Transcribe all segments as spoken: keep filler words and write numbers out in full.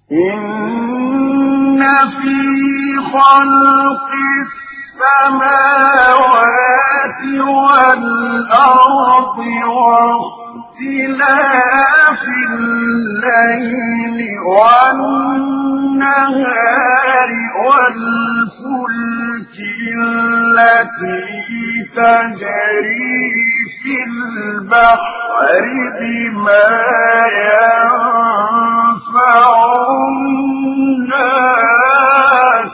إن في خلق السماوات والأرض واختلاف الليل والنهار والفلك التي تجري في البحر بما ينفع الناس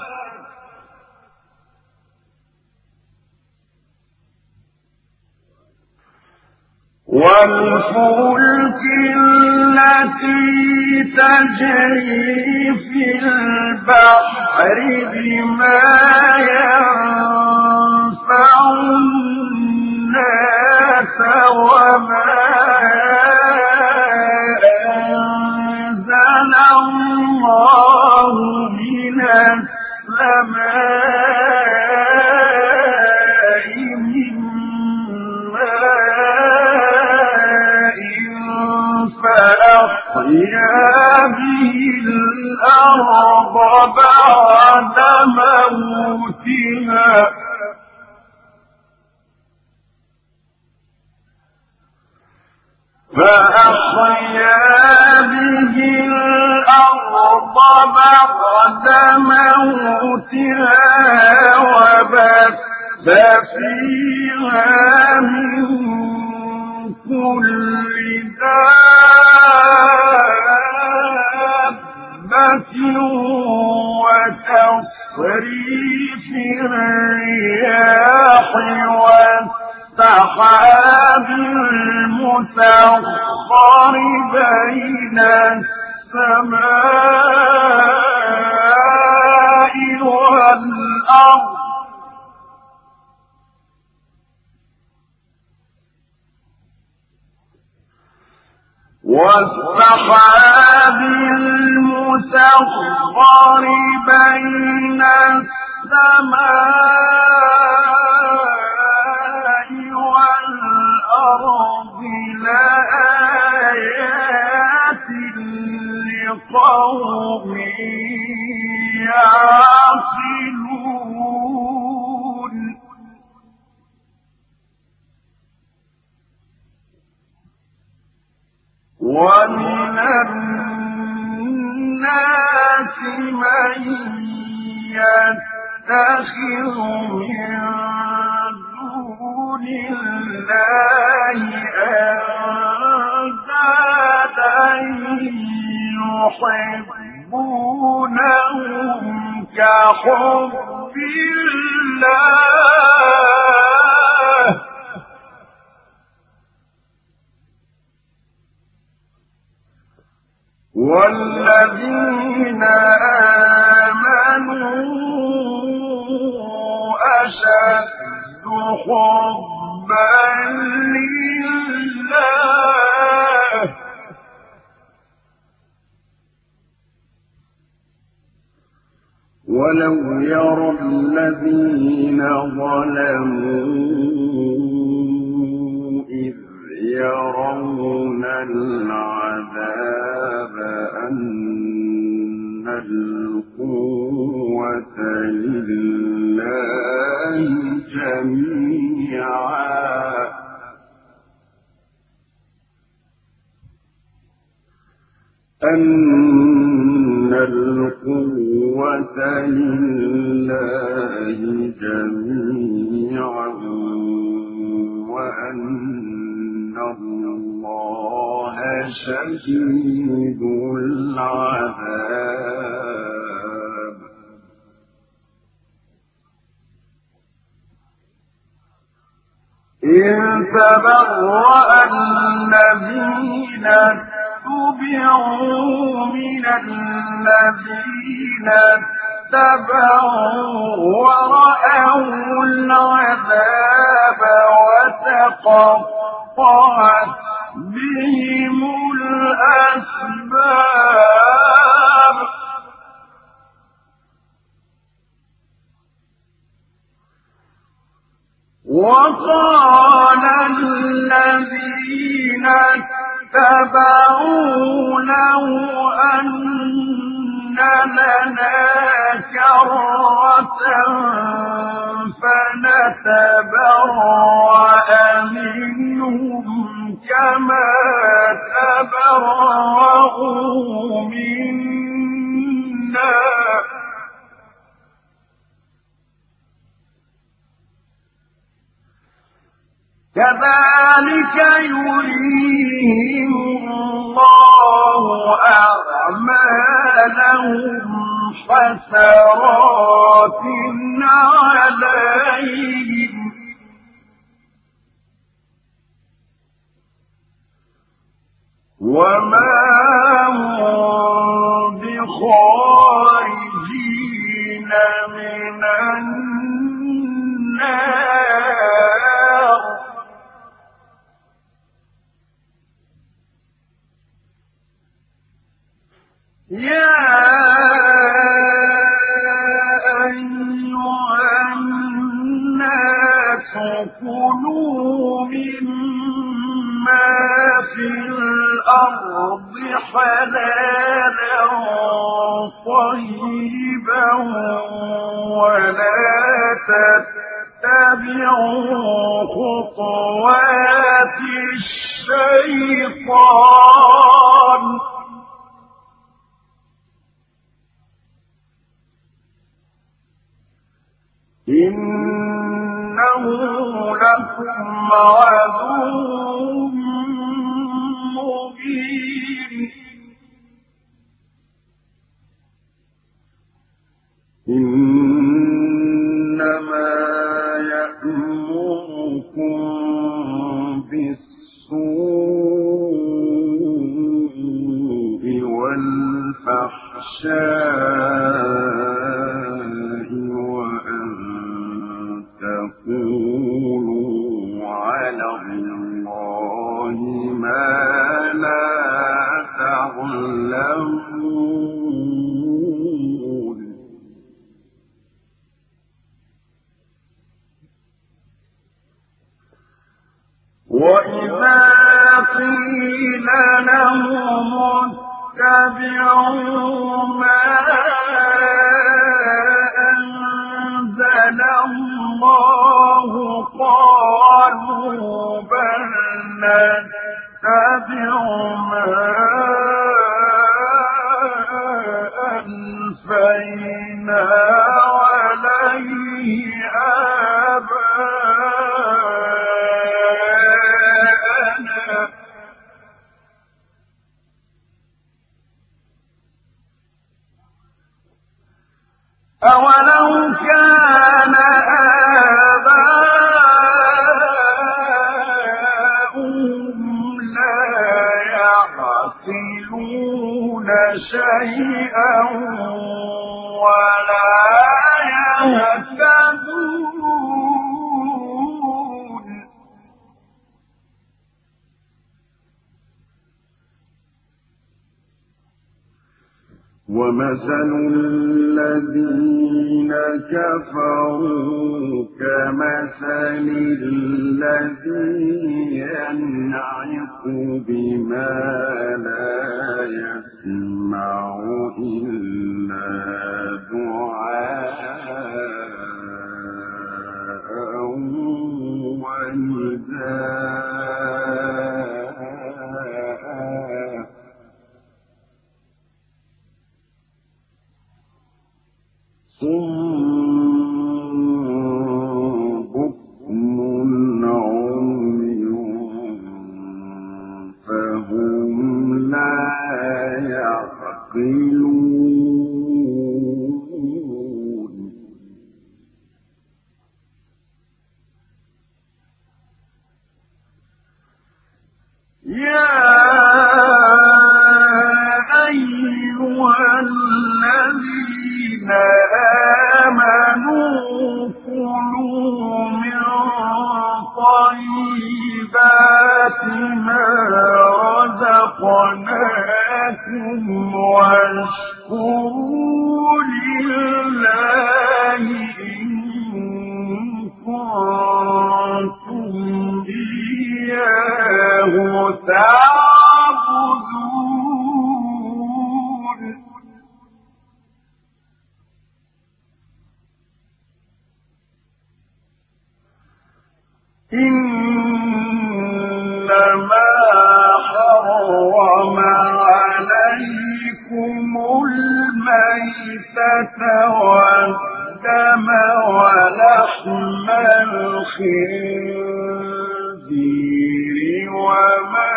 والفلك التي تجري في البحر بما ينفع الناس وما أنزل الله من السماء من ماء فأحيا به الأرض بعد موتها فأحيا به الأرض بعد موتها وبث فيها من كل دابة وتصريف الرياح والسحاب المسخر بين السماء والأرض والسحاب المسخر بين السماء والأرض لآيات لقوم يعقلون ومن الناس من يتخذ من دون الله أندادا يحبونهم كحب الله والذين آمنوا أشد حبا لله ولو يرى الذين ظلموا إذ يرون العذاب أن القوة لله جميعا أن القوة لله جميعا وأن الله شديد العذاب إذ تبرأ الذين اتبعوا من الذين اتبعوا ورأوا العذاب وتقطعت بهم الأسباب وقال الذين اتبعوا لو أن لنا كرة فنتبرأ منهم كما تبرأوا منا كذلك يريهم الله أعمالهم حسرات عليهم وما هم بخارجين من النار يا أيها الناس كلوا مما في الأرض حلالا طيبا ولا تتبعوا خطوات الشيطان إنه لكم عدو مبين إنما يأمركم بالسوء والفحشاء وأن تقولوا على الله ما لا تعلمون وإذا قيل لهم اتبعوا ما أنزل الله قالوا بل نتبع ما ألفينا عليه آباءنا أولو كان آباؤهم لا يعقلون شيئا ولا يهتدون ومثل الذين كفروا كمثل الذي ينعق بما لا يسمع إلا دعاء ونداء صم بكم عمي فهم لا يعقلون يا أيها الذين آمنوا كلوا من طيبات ما رزقناكم واشكروا لله إن كنتم إياه تعبدون. إنما حرم عليكم الميتة والدم ولحم الخنزير وما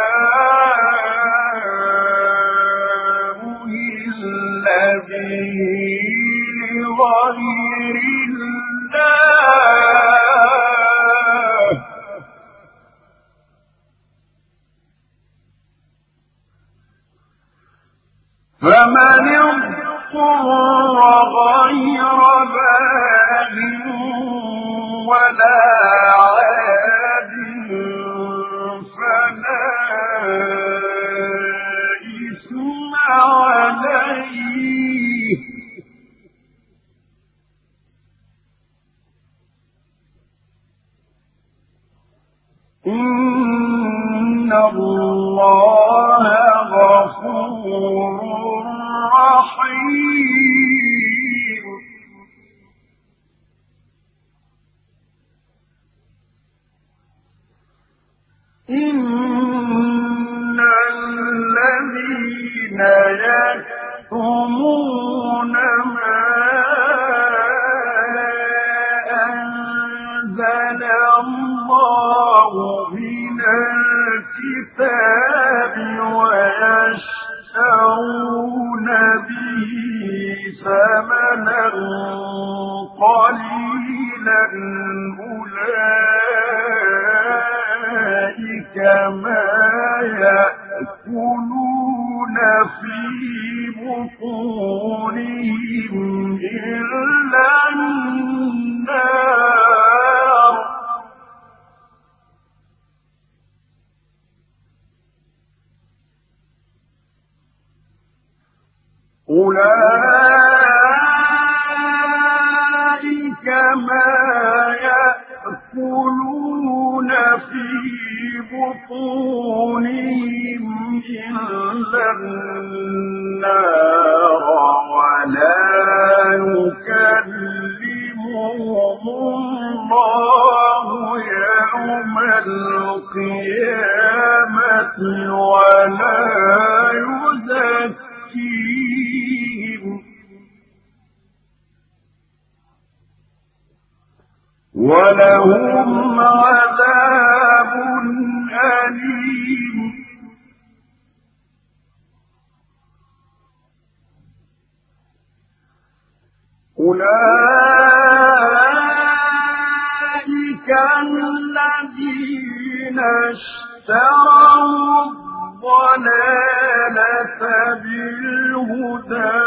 أهل به لغير الله فمن اضطر غير باغ ولا عاد فلا إثم عليه إن الله غفور رحيم إن الذين يكتمون ما أنزل الله من الكتاب ويشترون به ثمنا قليلا أولئك ما يأكلون في بطونهم إلا النار أولئك ما يأكلون في بطونهم إلا النار ولا يكلمهم الله يوم القيامة ولا يزكيهم ولهم عذاب أليم أولئك الذين اشتروا الضلالة بالهدى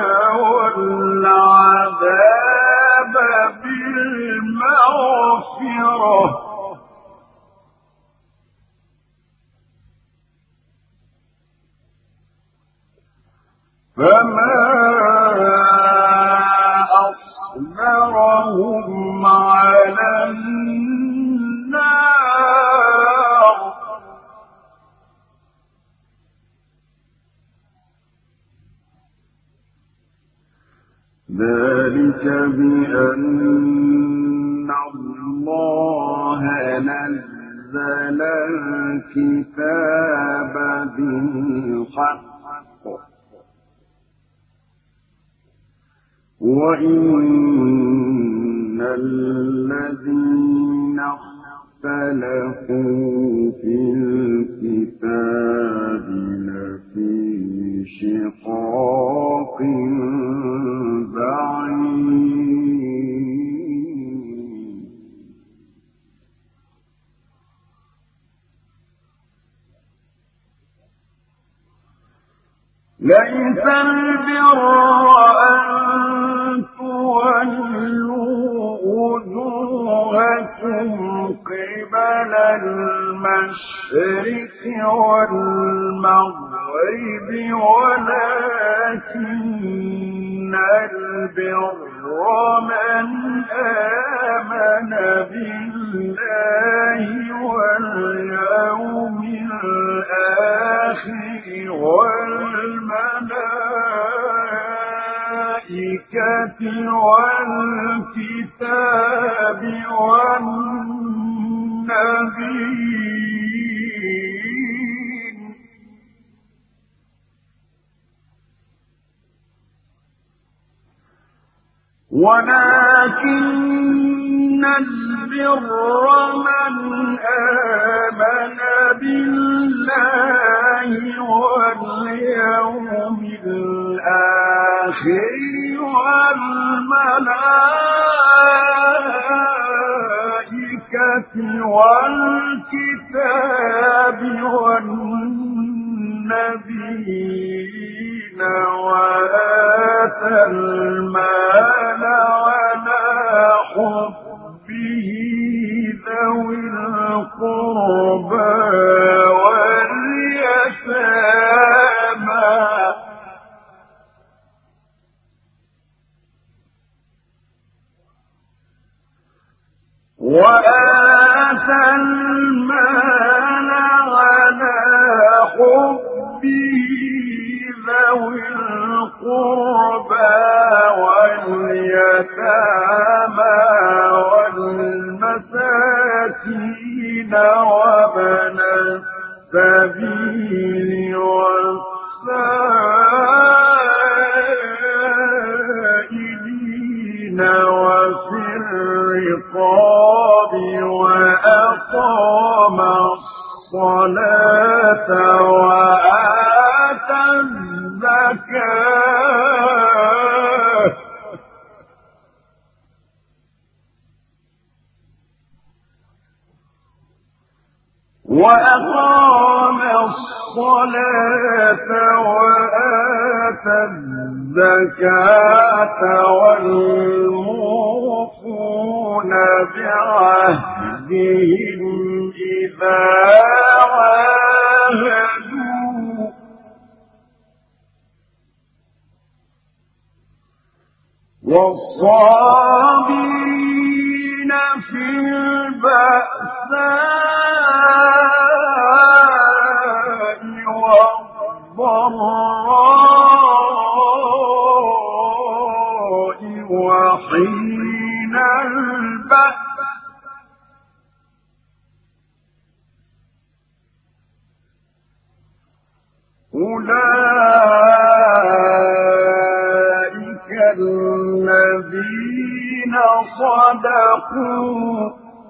والعذاب بالمغفرة فما أصبرهم على النار ذلك بأن الله نزل الكتاب بالحق وإن الذين اختلفوا في الكتاب لفي شقاق بعيد ليس البر أن تولوا وجوهكم قبل المشرق والمغرب ولكن البر من آمن بالله واليوم الآخر والملائكة والكتاب والنبيين ولكن البر من آمن بالله واليوم الآخر والملائكة والكتاب والنبيين وآتى المال على حبه ذوي القربى واليتامى وآتى المال على حبه ذوي القربى واليتامى والمساكين وابن السبيل والسائلين وفي الرقاب وأقام الصلاة وآتى الزكاة وأقام الصلاة وآتى الزكاة والموفون بعهدهم إذا عاهدوا والصابرين في البأساء والضراء وحين البأس أولئك الذين صدقوا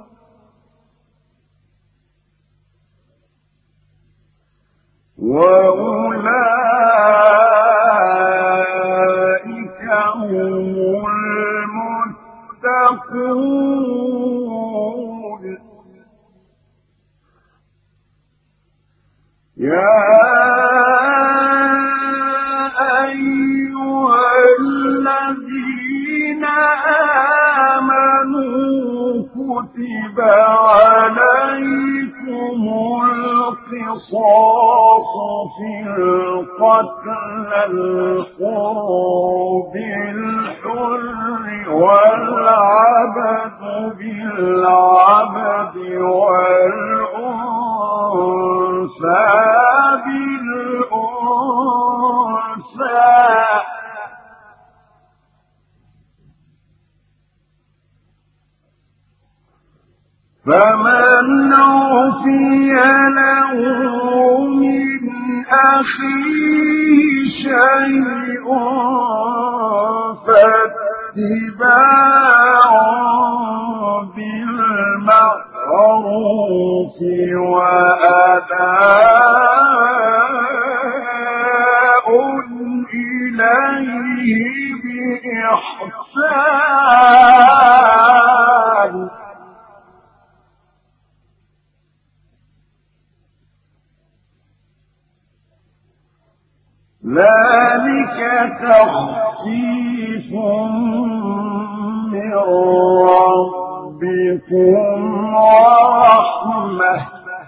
وأولئك هم المتقون يا أيها الذين آمنوا كتب عليكم القصاص في القتل الحر بالحر والعبد بالعبد والأنثى بالأنثى فمن عفي له من أخيه شيء فاتباع بالمعروف وأداء إليه بإحسان ذلك تخفيف من ربكم ورحمة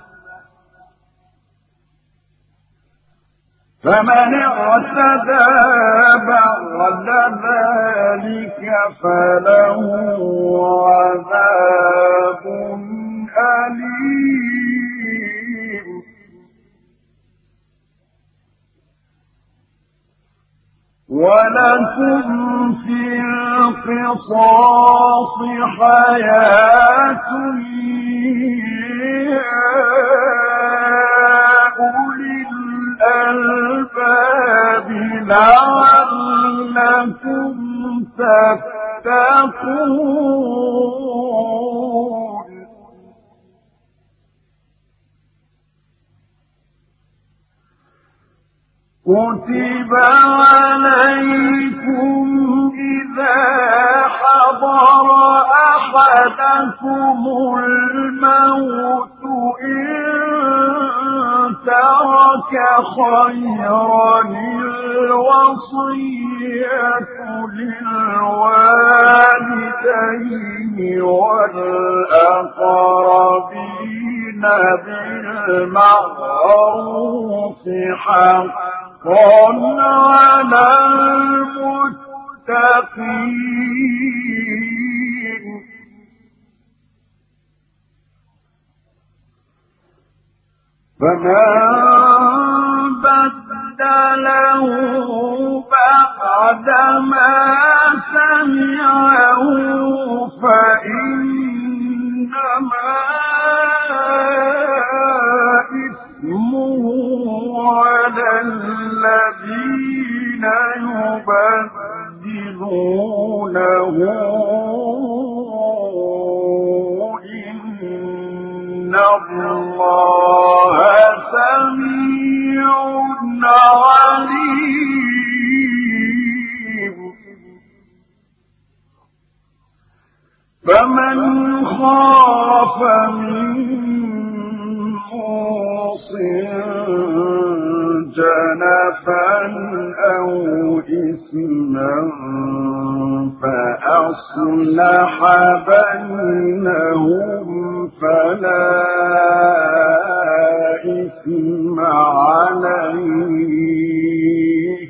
فمن اعتدى بعد ذلك فله عذاب أليم ولكم في القصاص حياة يا أولي الألباب لعلكم تتقون تتقون كتب عليكم إذا حضر أحدكم الموت إن ترك خيرا الوصية للوالدين والأقربين بالمعروف حقا على المتقين فمن بدله بعدما سمعه فإنما إثمه على الذين يبدلونه إن الله سميع عليم فمن خاف من موص جنفا أو إثما فأصلح بينهم فلا إثم عليه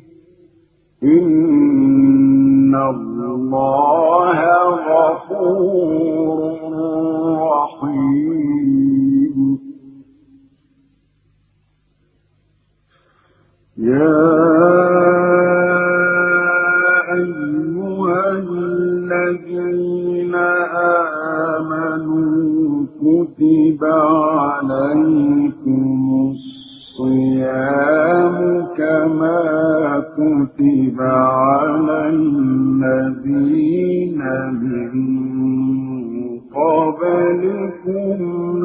إن الله غفور رحيم يا أيها الذين آمنوا كتب عليكم الصيام كما كتب على الذين من قبلكم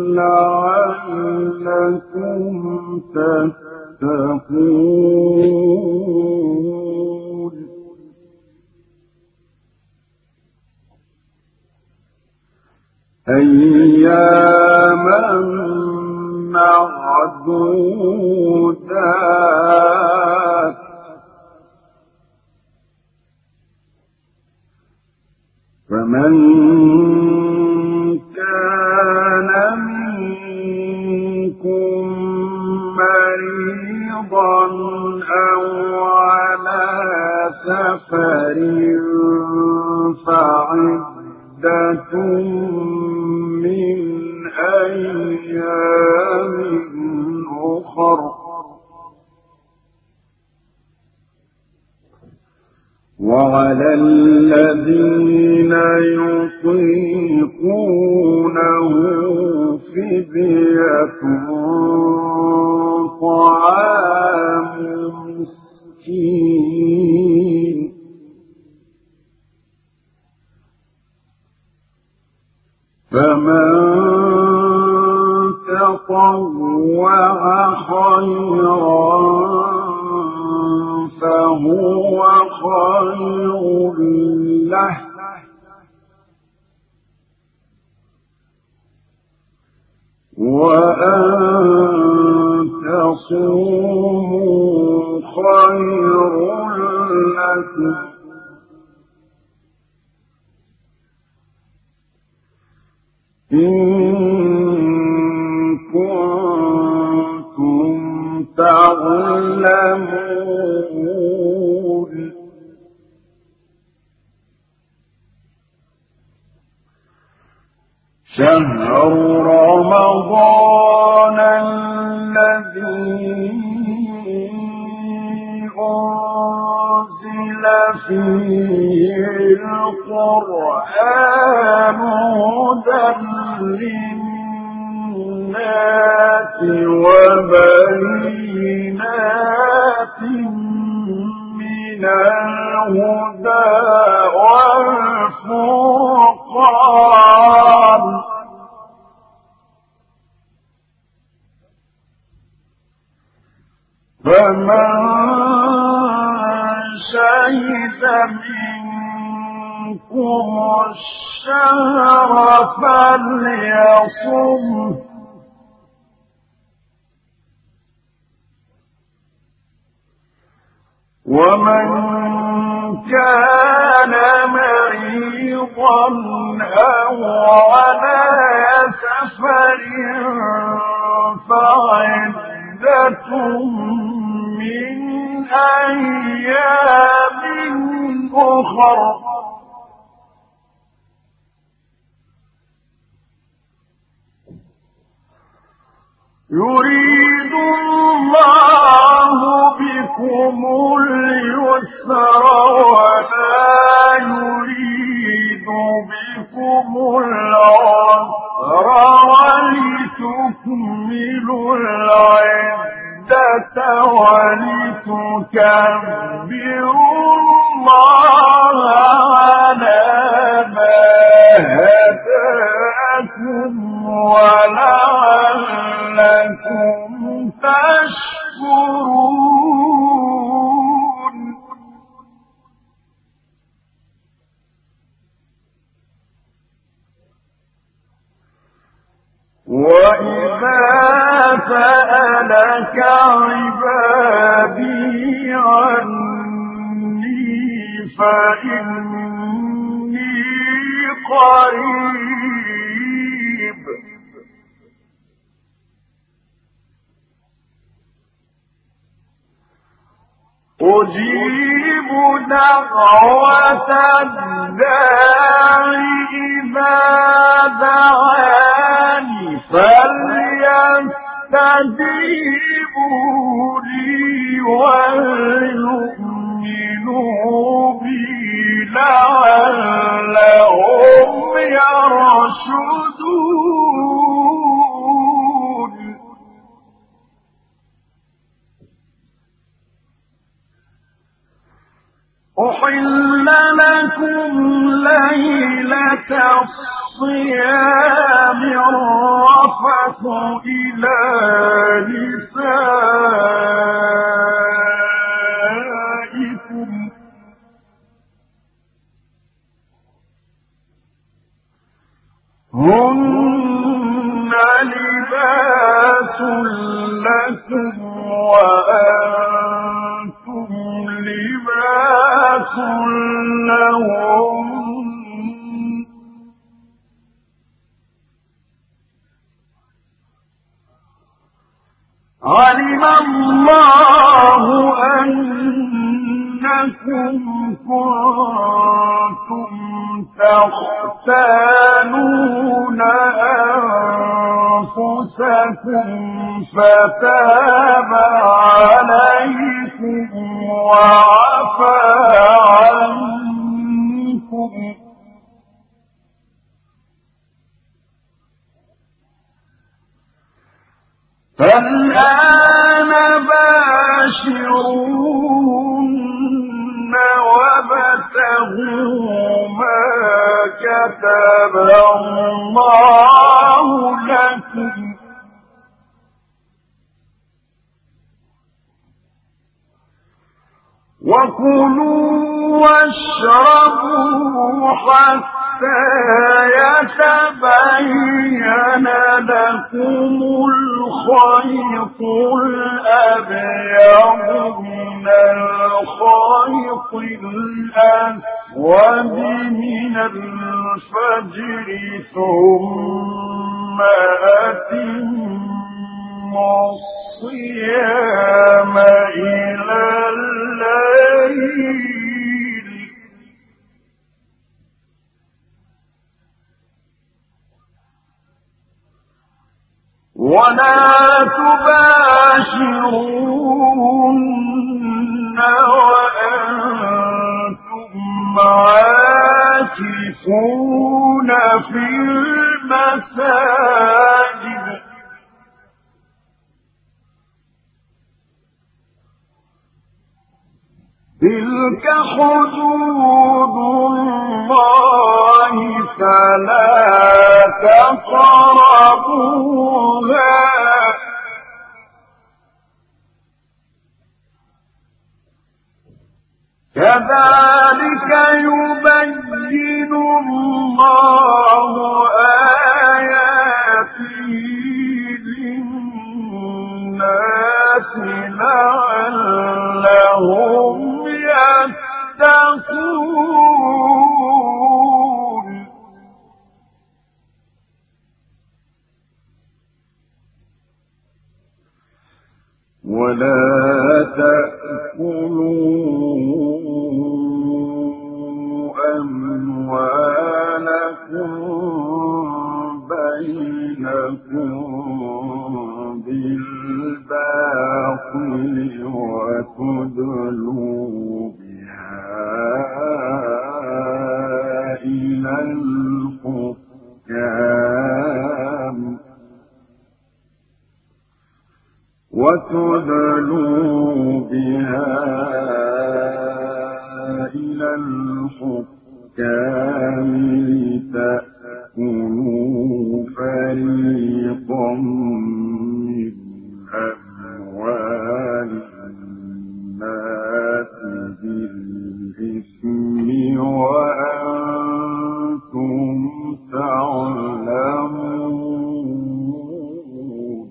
لعلكم تتقون أياما معدودات فمن كان منكم مريضا أو على سفر فعدة من أيام أخر وعلى الذين يطيقونه فدية طعام مسكين فمن تطوع خيرا فهو خير له وأن تصوموا خير لكم إن كنتم تعلمون شهر رمضان الذي أنزل فيه القرآن هدى للناس وبينات من الهدى والفرقان فمن شهد منكم الشهر فليصم، ومن كان مريضا أو على سفر فعدة من أيام أخر. يريد الله بكم اليسر ولا يريد بكم العسر ولتكملوا العدة ولتكبروا الله على ما هداكم ولعلكم تشكرون. وإذا سألك عبادي عني فإني قريب أجيب دعوة الداعي إذا دعاني فليستجيبوا لي وليؤمنوا بي لعلهم يرشدون. أحل لكم ليلة الصيام الرفث إلى نسائكم هن لباس لكم وأنتم لباس لهم. علم الله أنكم كنتم تختانون أنفسكم فتاب عليكم وعفى عنكم فالآن باشرون وابتغوا ما كتب الله لكم وكلوا واشربوا حتى يتبين لكم الخيط الأبيض من الخيط الأسود من الفجر ثم أتموا الصيام إلى الليل ولا تباشرون وأنتم عاكفون في المساجد تلك حدود الله فلا تقربوها كذلك يبين الله آياته للناس لعلهم يتقون. ولا تأكلوا أموالكم بينكم بالباطل وتدلوا بها إلى الحكام وتدلوا بها إلى الحكام لتأكلوا فريقا من أموال الناس بالإثم وأنتم تعلمون.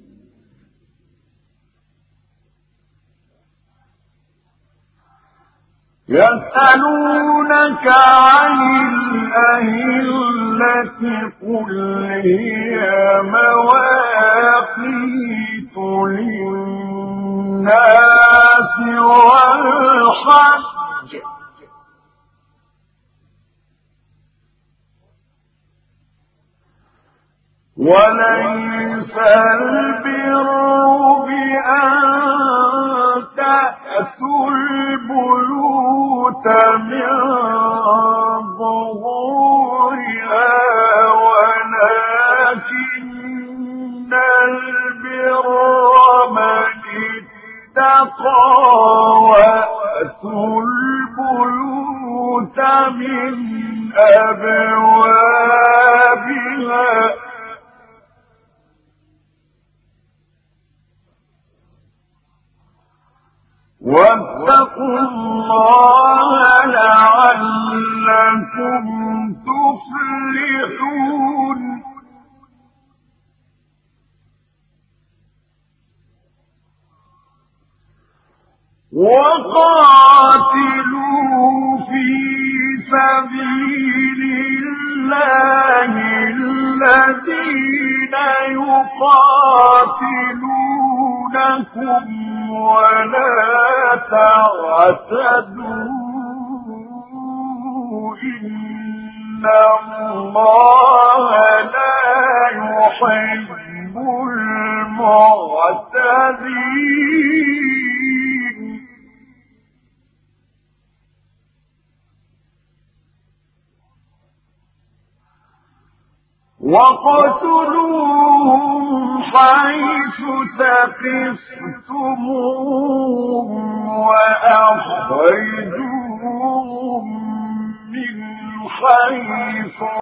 يسألونك عن الأهلة قل هي مواقيت للناس والحج وليس البر بأن تأتوا البيوت من ظهورها ولكن البر من اتقى وأتوا البيوت من أبوابها واتقوا الله لعلكم تفلحون. وقاتلوا في سبيل الله الذين يقاتلونكم ولا تعتدوا إن الله لا يحب المعتدين. وقتلوهم حيث ثقفتموهم وأخرجوهم من حيث